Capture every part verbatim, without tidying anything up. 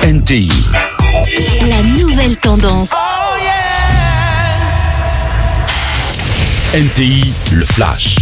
N T I. La nouvelle tendance. Oh yeah. N T I, le flash.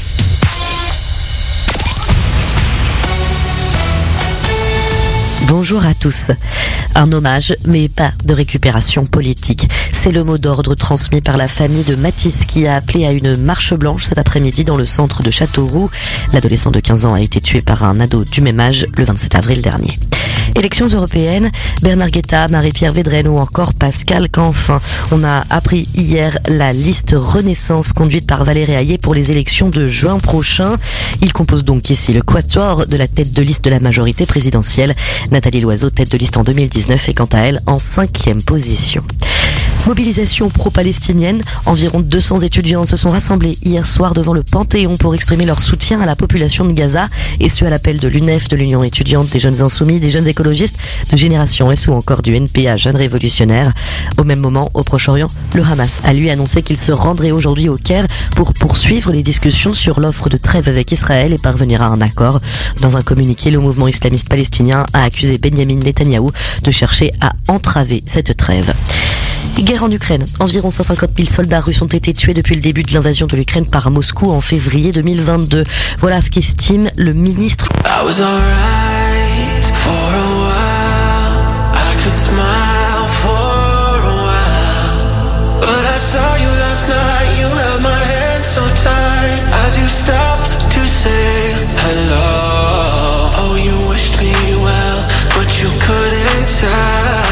Bonjour à tous. Un hommage, mais pas de récupération politique. C'est le mot d'ordre transmis par la famille de Mathis qui a appelé à une marche blanche cet après-midi dans le centre de Châteauroux. L'adolescent de quinze ans a été tué par un ado du même âge le vingt-sept avril dernier. Élections européennes, Bernard Guetta, Marie-Pierre Védrenne ou encore Pascal Canfin. On a appris hier la liste Renaissance conduite par Valérie Hayé pour les élections de juin prochain. Il compose donc ici le quatuor de la tête de liste de la majorité présidentielle. Nathalie Loiseau, tête de liste en deux mille dix-neuf, est quant à elle en cinquième position. Mobilisation pro-palestinienne. Environ deux cents étudiants se sont rassemblés hier soir devant le Panthéon pour exprimer leur soutien à la population de Gaza, et ce à l'appel de l'U N E F, de l'Union étudiante, des Jeunes Insoumis, des Jeunes écologistes, de Génération S ou encore du N P A, Jeunes Révolutionnaires. Au même moment, au Proche-Orient, le Hamas a lui annoncé qu'il se rendrait aujourd'hui au Caire pour poursuivre les discussions sur l'offre de trêve avec Israël et parvenir à un accord. Dans un communiqué, le mouvement islamiste palestinien a accusé Benyamin Netanyahou de chercher à entraver cette trêve. Guerre en Ukraine. Environ cent cinquante mille soldats russes ont été tués depuis le début de l'invasion de l'Ukraine par Moscou en février deux mille vingt-deux. Voilà ce qu'estime le ministre. I was alright for a while. I could smile for a while. But I saw you last night. You held my hand so tight as you stopped to say hello. Oh, you wished me well, but you couldn't tell.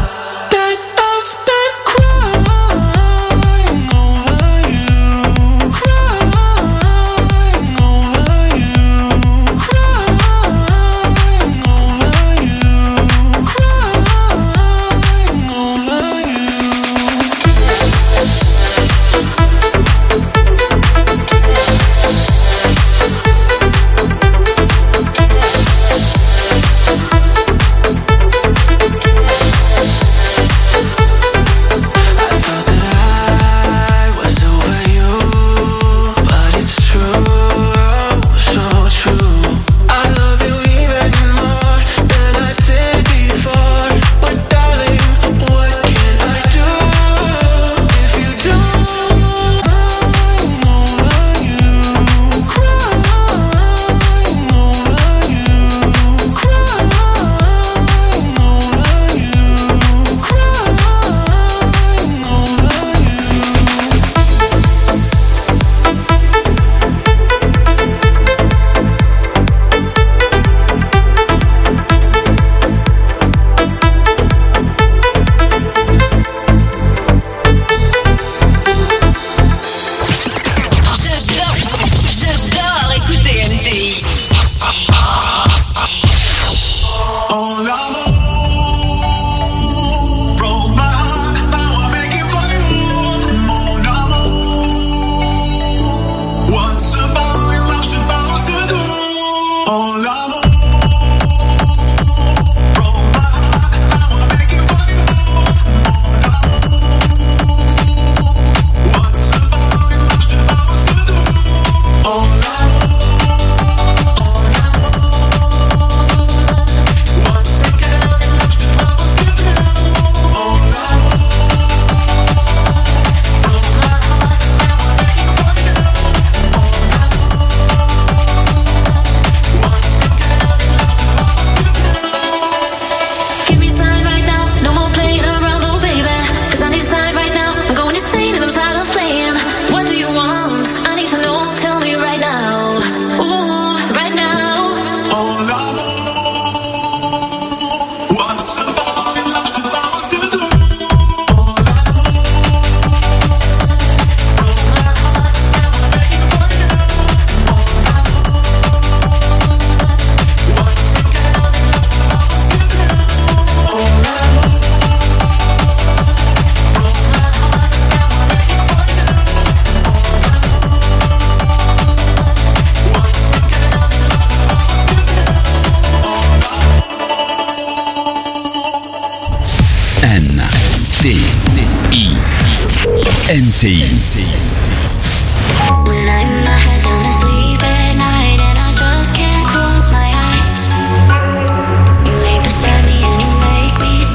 N T I. When I'm my head down to sleep at night and I just can't close my eyes, you lay beside me and you make me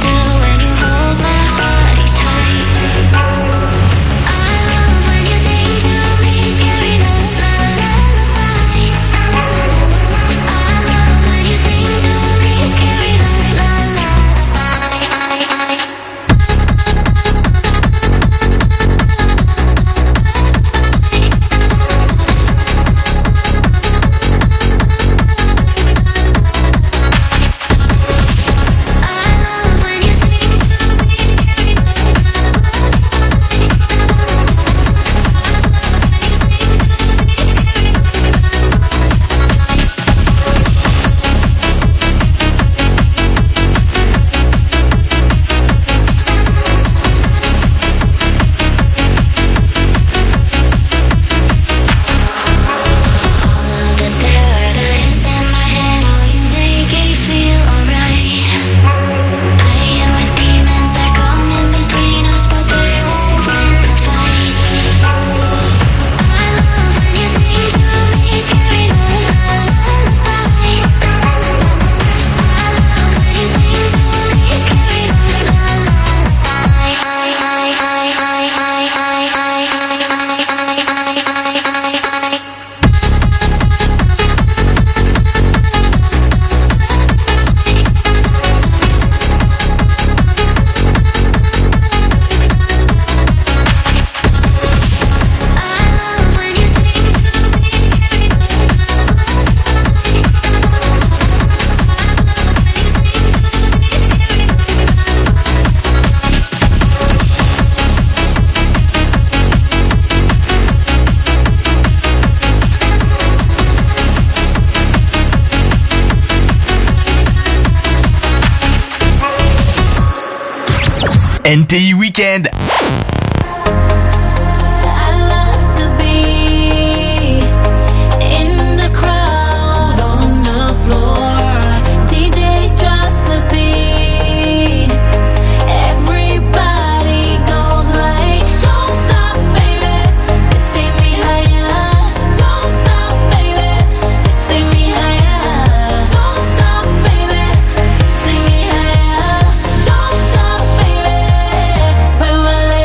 N T I Weekend. When my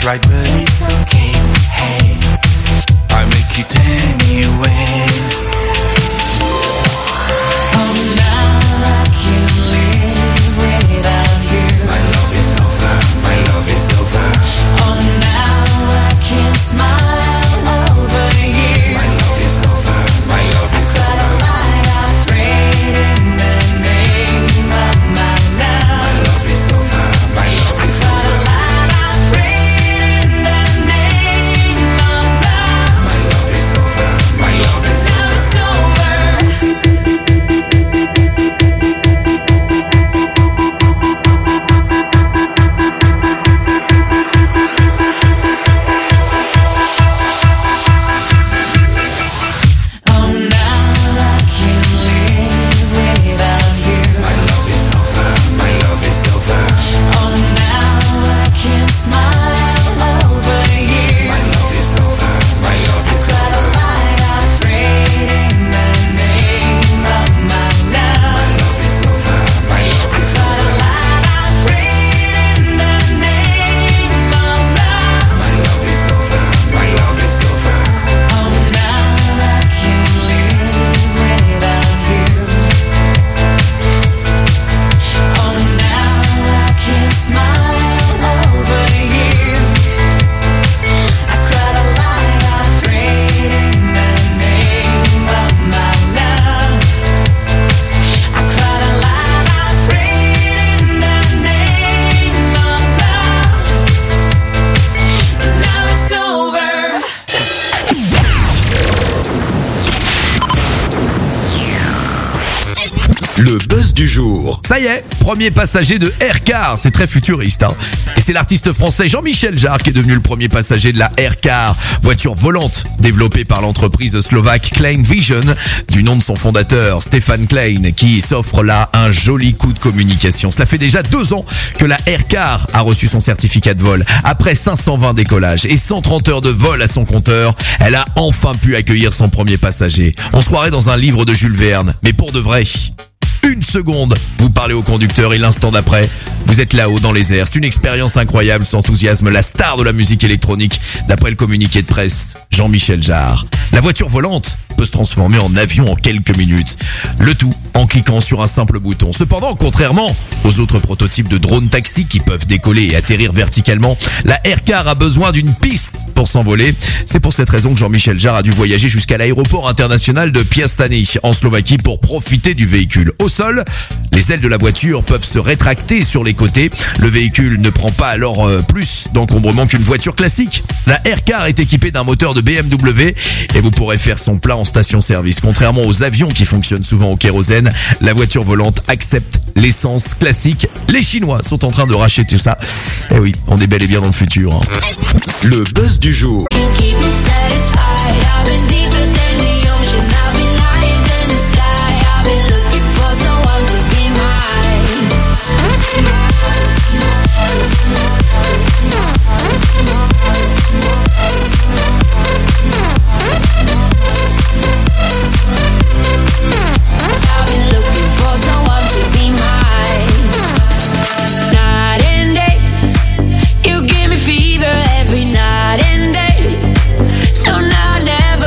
right, but it's okay. Hey, I make it anyway. Oh, now I can't live without you. My love is over, my love is over. Oh, now I can't smile over you. My love is over, my love is over. Got a light I prayed in the name of my love. My love is over, my love is over. Got a light I prayed in the name of love. My love is over, my love is over. Now it's over. Oh, now I can't live without you. My love is over, my love is over. Oh, now I can't smile over you. My love is over, my love is over. Got a light I prayed in the name of my love. My love is over, my love is over. Got a light I prayed in the name of love. My love is over, my love is over. Oh, now I can't live without you. Oh, now I can't smile over you. I cried a light I prayed in the name of my love. I cried a light I prayed in the name of love. Now it's over. Le buzz du jour. Ça y est, premier passager de Aircar, c'est très futuriste, hein. Et c'est l'artiste français Jean-Michel Jarre qui est devenu le premier passager de la Aircar, voiture volante développée par l'entreprise slovaque Klein Vision, du nom de son fondateur Stefan Klein, qui s'offre là un joli coup de communication. Cela fait déjà deux ans que la Aircar a reçu son certificat de vol. Après cinq cent vingt décollages et cent trente heures de vol à son compteur, elle a enfin pu accueillir son premier passager. On se croirait dans un livre de Jules Verne, mais pour de vrai. Une seconde, vous parlez au conducteur et l'instant d'après, vous êtes là-haut dans les airs. C'est une expérience incroyable, s'enthousiasme la star de la musique électronique, d'après le communiqué de presse, Jean-Michel Jarre. La voiture volante peut se transformer en avion en quelques minutes. Le tout en cliquant sur un simple bouton. Cependant, contrairement aux autres prototypes de drone taxi qui peuvent décoller et atterrir verticalement, la Aircar a besoin d'une piste pour s'envoler. C'est pour cette raison que Jean-Michel Jarre a dû voyager jusqu'à l'aéroport international de Piastany en Slovaquie pour profiter du véhicule. Au sol, les ailes de la voiture peuvent se rétracter sur les côtés. Le véhicule ne prend pas alors euh, plus d'encombrement qu'une voiture classique. La Aircar est équipée d'un moteur de B M W et vous pourrez faire son plein en station-service. Contrairement aux avions qui fonctionnent souvent au kérosène, la voiture volante accepte l'essence classique. Les Chinois sont en train de racheter tout ça. Eh oui, on est bel et bien dans le futur, hein. Le buzz du jour. Keep me satisfied. I've been deeper than the ocean. I've been higher than the sky. I've been looking for someone to be I've been looking for someone to be mine. Night and day, you give me fever every night and day. So now I never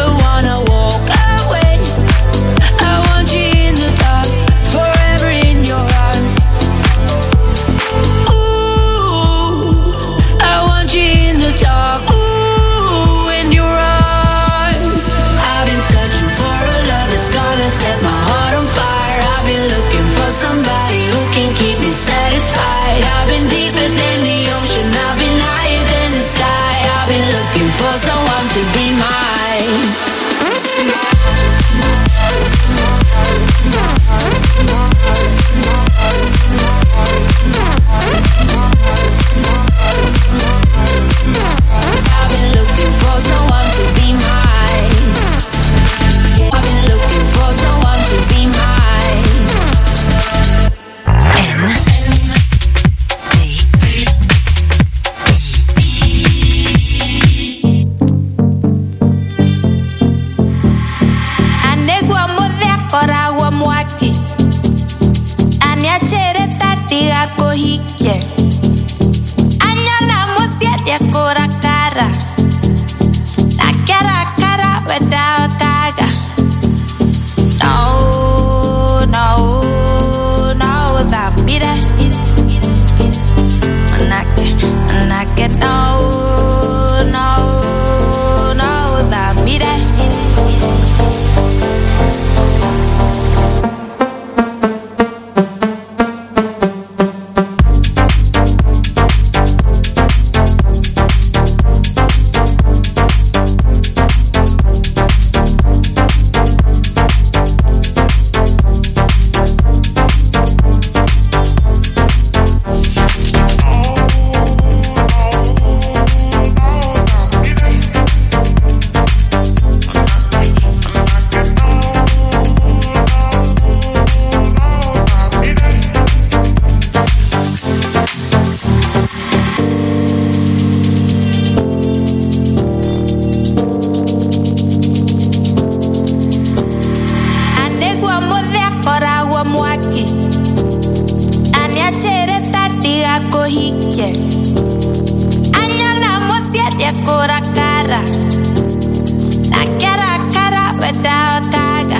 yako hike anyala mosia ya kora kara na kara kara weda kaga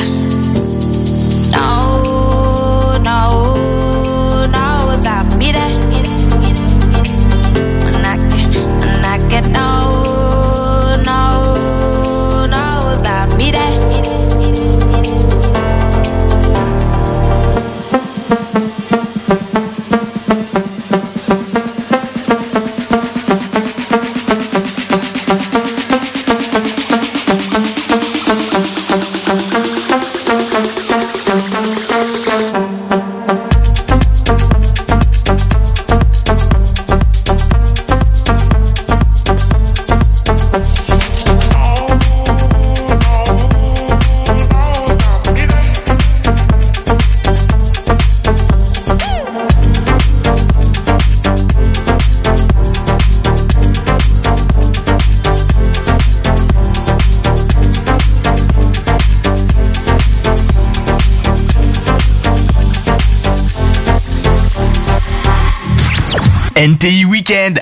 no no no da mire manake manake no no no da mire. N T I Weekend.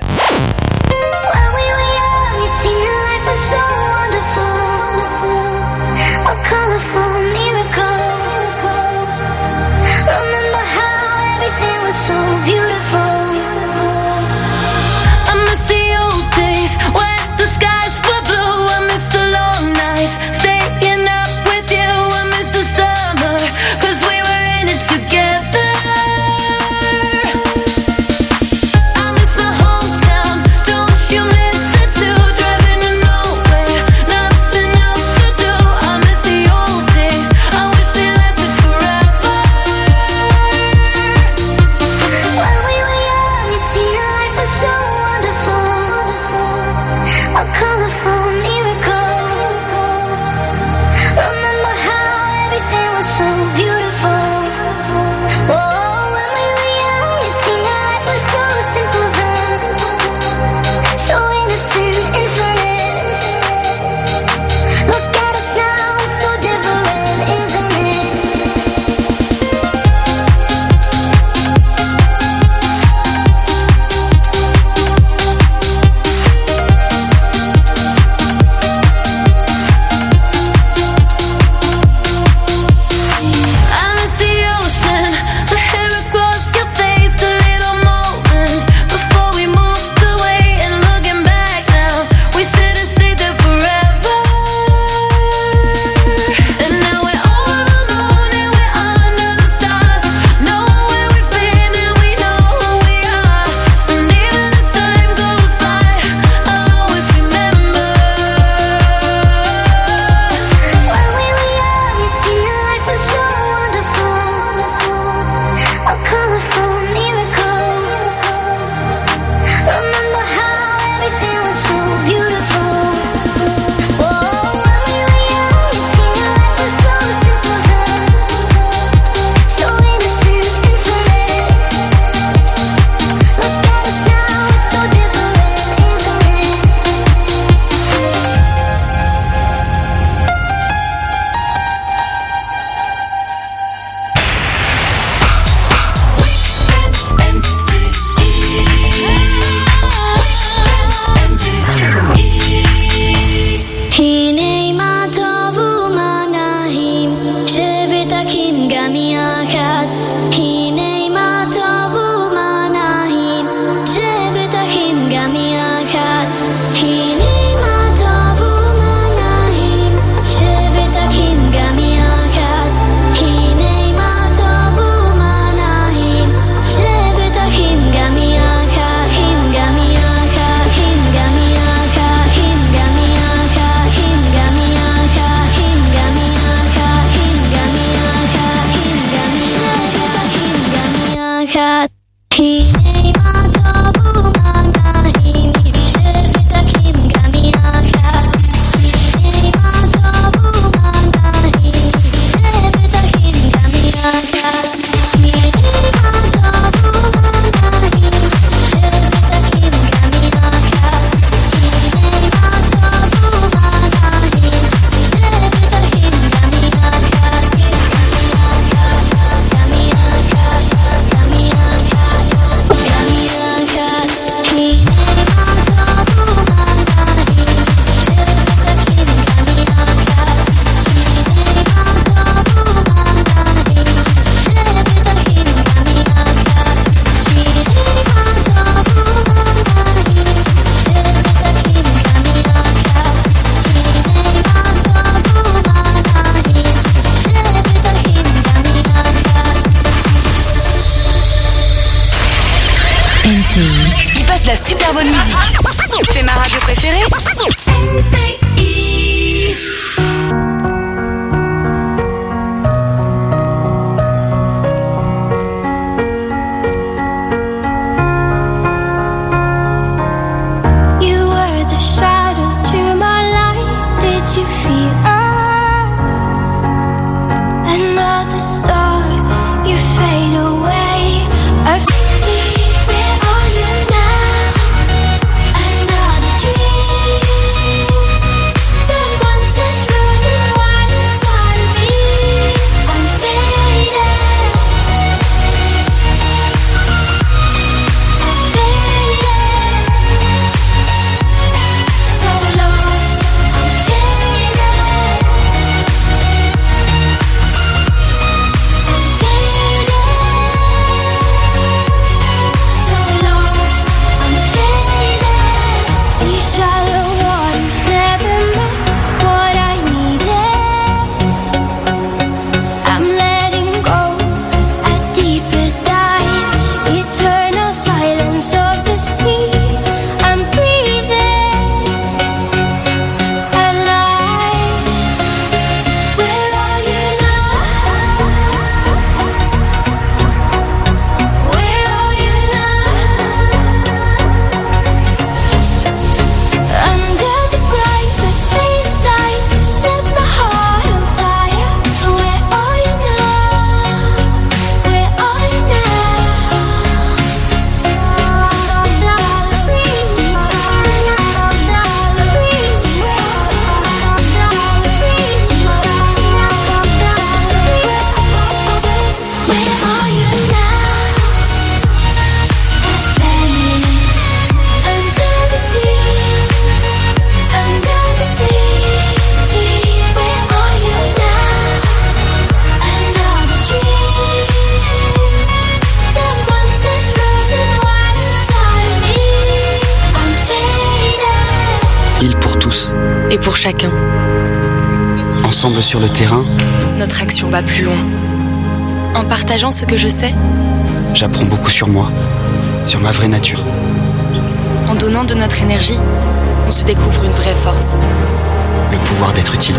de la super bonne musique. C'est ma radio préférée. You were the shadow to my light. Did you feel us? Another star, you fade away. I feel, where are you now? Another dream. The monsters running wild inside of me. I'm faded. I'm faded. So lost, I'm faded. I'm faded. So lost, I'm faded. These shallow waters never met what I needed. I'm letting go a deeper dive. Eternal silence of the sea. I'm breathing alive. Where are you now? Where are you now? Under the bright but faded lights, you set my heart on fire. Where are you now? Where are you Where are you now? Under the sea, under the sea. Where are you now? Another dream. The monsters running wild inside of me. I'm faded. Île pour tous. Et pour chacun, Ensemble sur le terrain, notre action va plus loin. En partageant ce que je sais, j'apprends beaucoup sur moi, sur ma vraie nature. en donnant de notre énergie, on se découvre une vraie force. Le pouvoir d'être utile.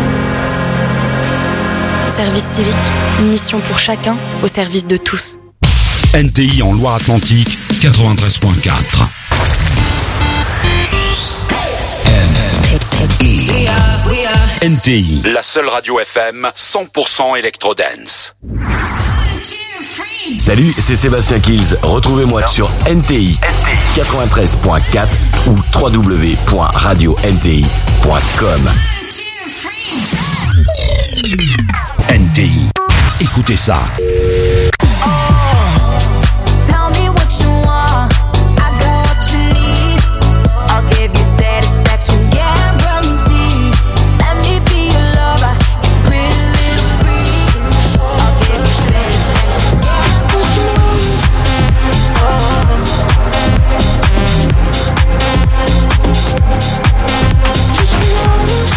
Service civique, une mission pour chacun, au service de tous. N T I en Loire-Atlantique, quatre-vingt-treize point quatre. N T I, la seule radio F M cent pour cent électro-dance. Salut, c'est Sébastien Kills. Retrouvez-moi sur N T I quatre-vingt-treize point quatre ou w w w point radio n t i point com. N T I, écoutez ça. Tell me what you want, I got what you need. I'll give you satisfaction guarantee. Let me be your lover, you pretty little freak. I'll give you satisfaction guarantee. Just be honest.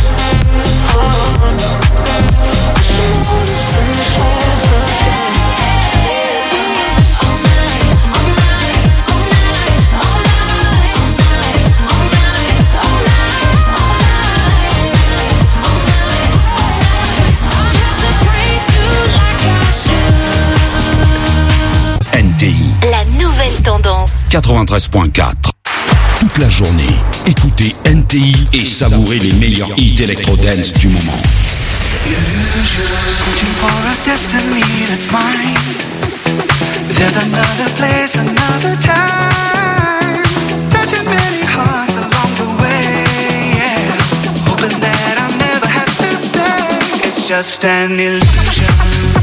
N T I, La nouvelle tendance. quatre-vingt-treize point quatre. Toute la journée, écoutez N T I et savourez les meilleurs hits électro-dance du moment. Searching for a destiny that's mine. There's another place, another time. Touching many hearts along the way, yeah. Hoping that I'll never have to say it's just an illusion.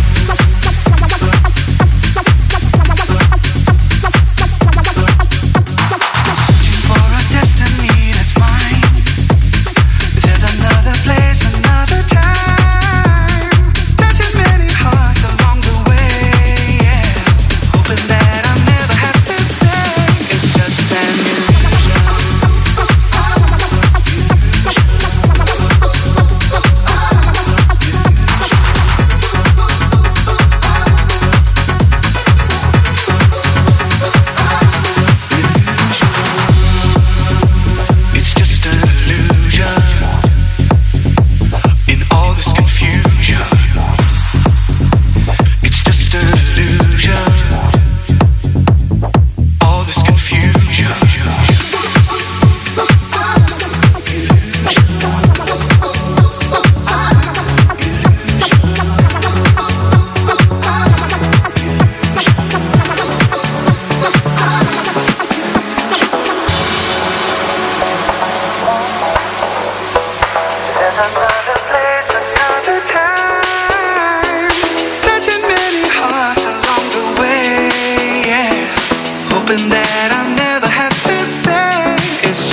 Searching for a destiny that's mine. There's another place, another time. Touching many hearts along the way, yeah. Hoping that I'll never have to say it's just an illusion. Illusion.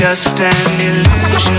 just an illusion.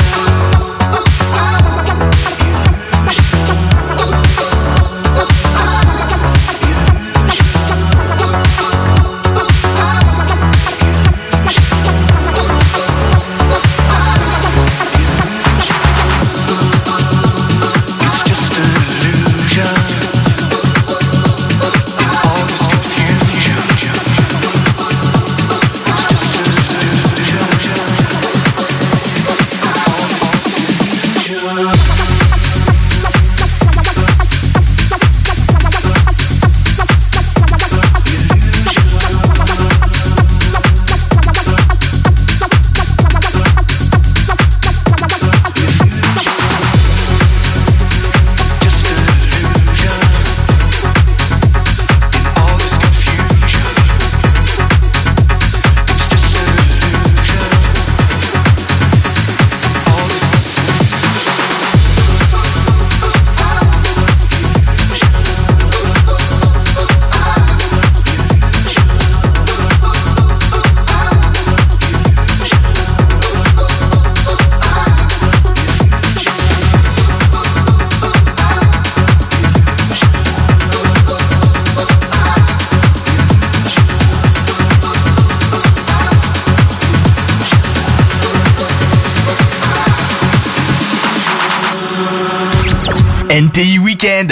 N T I Weekend.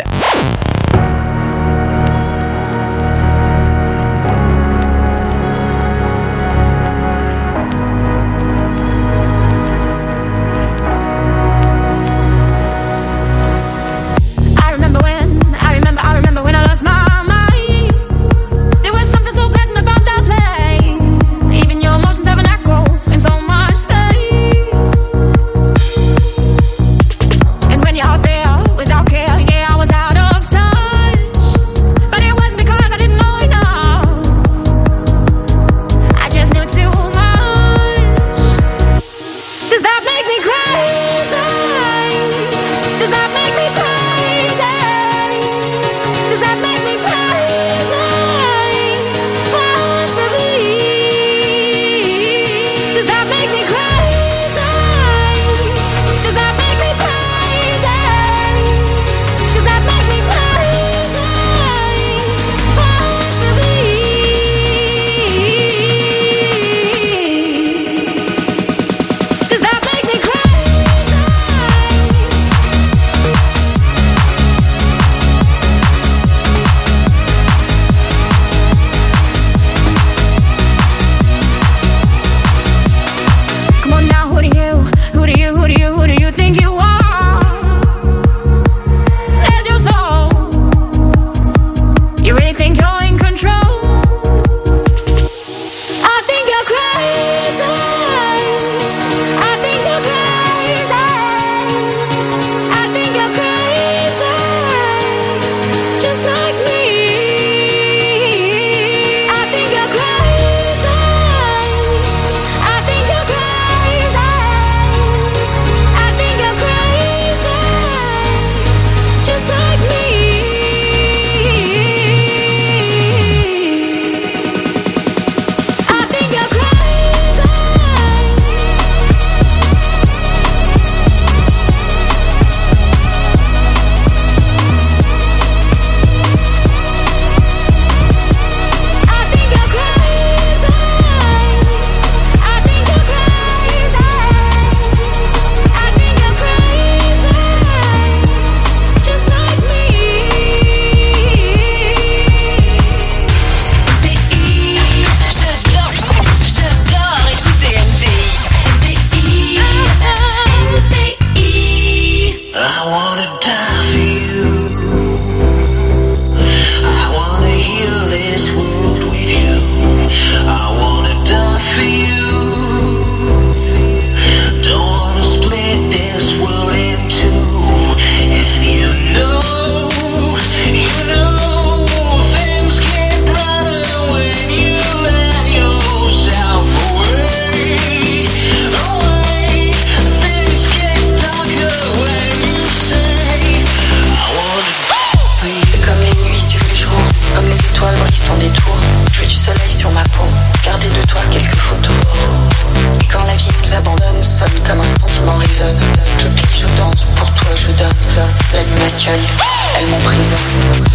Je veux du soleil sur ma peau, garder de toi quelques photos. Et quand la vie nous nous abandonne sonne comme un sentiment résonne. Je plie, je danse, pour toi je donne. La nuit m'accueille, elle m'emprisonne.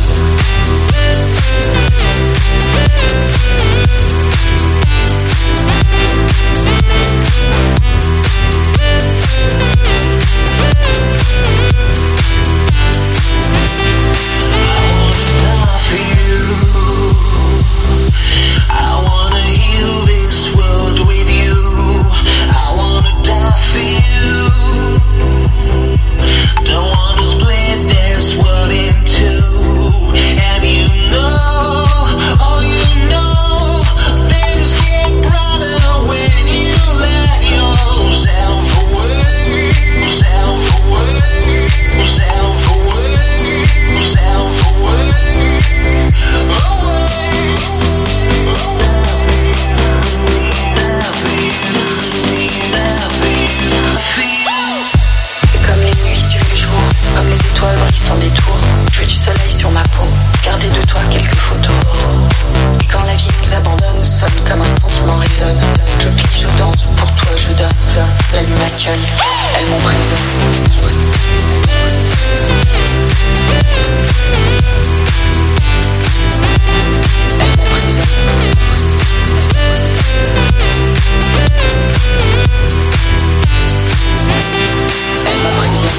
I wanna heal this world with you. I wanna die for you. Don't wanna split this world in two. And you know, oh you know, things get brighter when you let yourself away, yourself away, yourself away, yourself away, away. Comme les nuits suivent les jours, comme les étoiles brillent sans détour, je veux du soleil sur ma peau, garder de toi quelques photos. Et quand la vie nous abandonne, sonne comme un sentiment résonne. Je plie, je danse, pour toi je donne. La nuit m'accueille, elle m'emprisonne. Elle m'emprisonne. Elle m'emprisonne.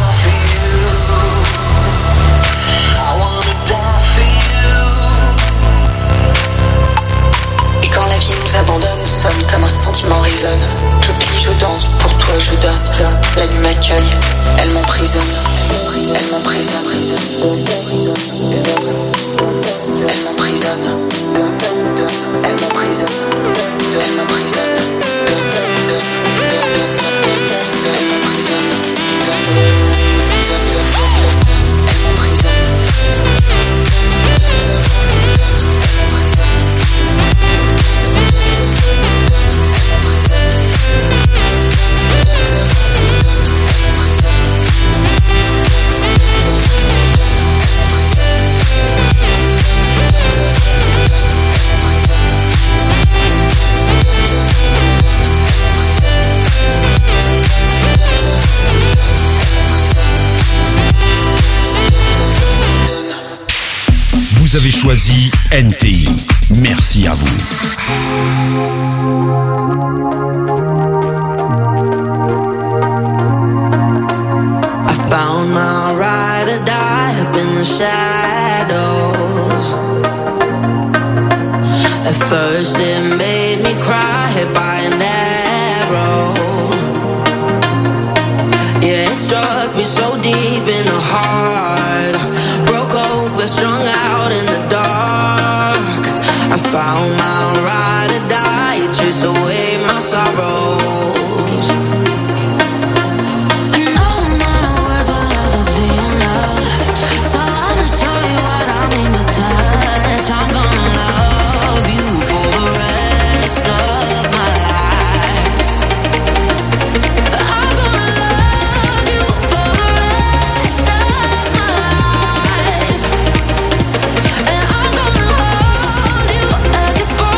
Et quand la vie nous abandonne, sonne comme un sentiment résonne. Je plie, je danse, pour toi je donne. La nuit m'accueille, elle m'emprisonne. Elle m'emprisonne. Elle m'emprisonne. Elle m'emprisonne. Elle m'emprisonne. Vous avez choisi N T I. Merci à vous. I found my ride or die up in the shadows. At first it made me cry, hit by an arrow. Yeah, it struck me so deep in the heart. Broke over, strung out in the dark. I found my ride or die, it chased away my sorrows. I'm gonna love you for the rest of my life. I'm gonna love you for the rest of my life. And I'm gonna hold you as if for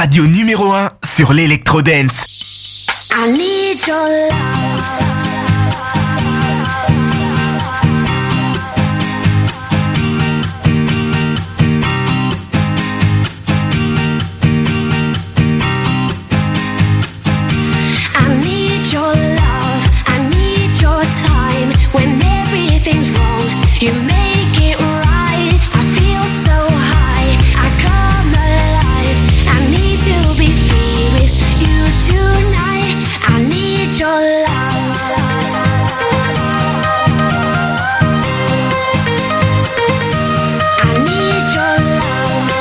radio numéro un sur l'électro-dance. I need your love. I need your love. I need your time. When everything's wrong, you make it right. I feel so high. I come alive. I need to be free with you tonight. I need your love. I need your love.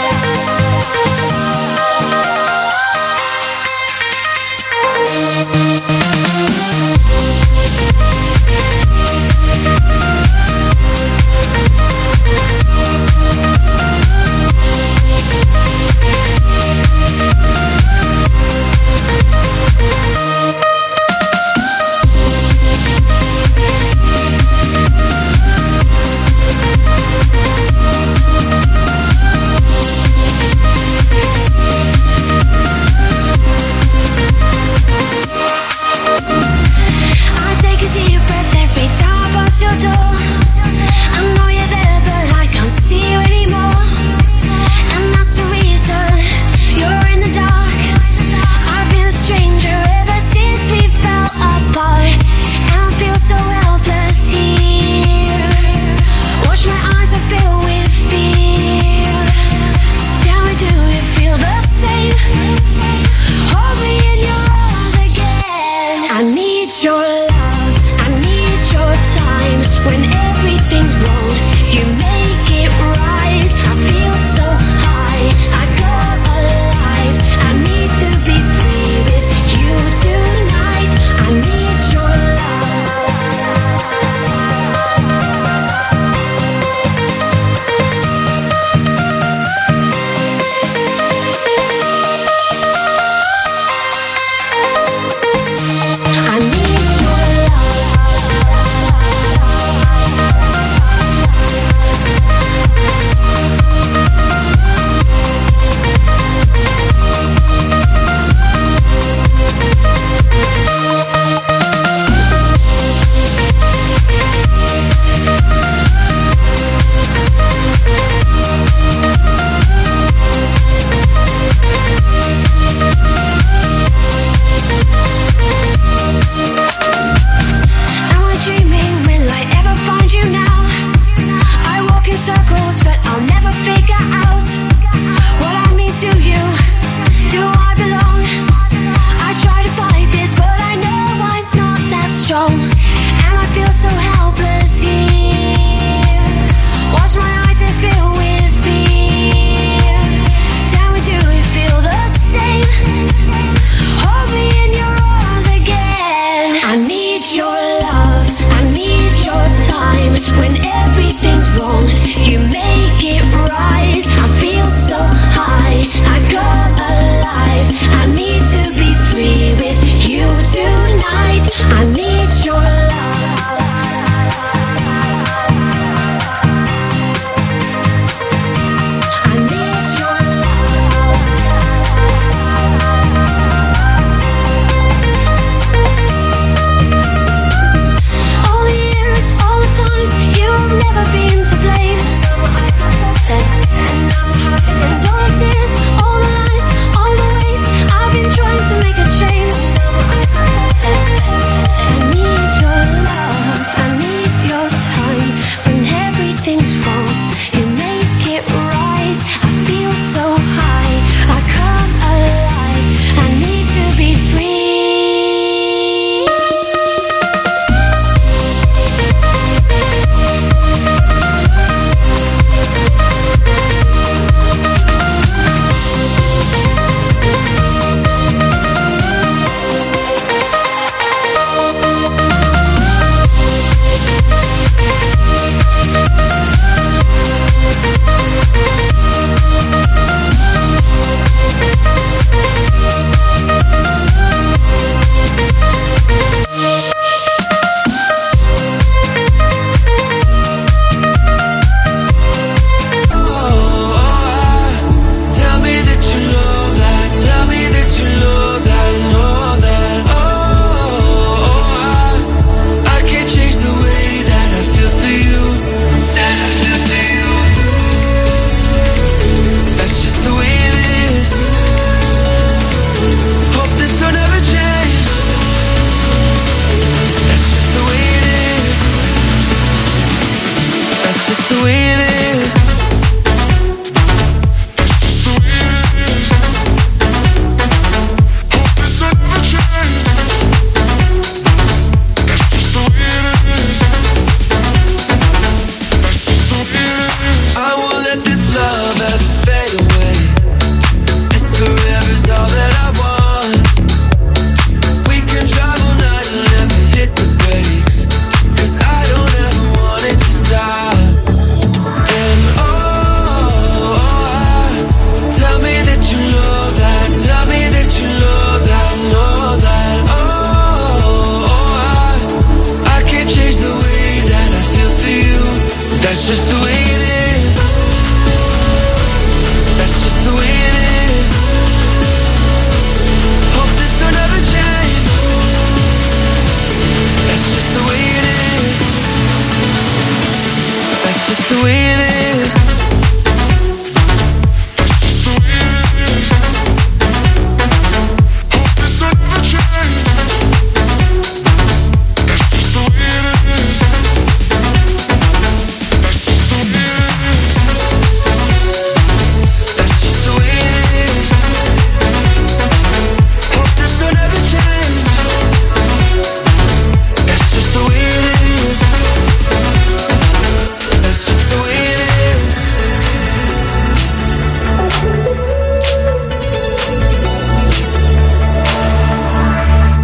I take a deep breath every time I pass your door. I know you're there, but I can't see you anymore. And that's the reason you're in the dark. I've been a stranger ever since we fell apart. And I feel so helpless here. Watch my eyes are filled with fear. Tell me, do you feel the same? Hold me in your arms again. I need your love. I need your time. When everything's wrong, you make it right. I feel so high. I come alive. I need to be free with you tonight. I need your love. I need your Am I dreaming? Will I ever find you now? I walk in circles, but I'll never figure out what I mean to you. Do I belong? I try to fight this, but I know I'm not that strong. And I feel so helpless here. Watch my eyes and fill with fear. Tell me, do you feel the same? Hold me in your arms again. I need your love. I need your time. When everything's wrong, you make it right. I feel so high. I come alive. I need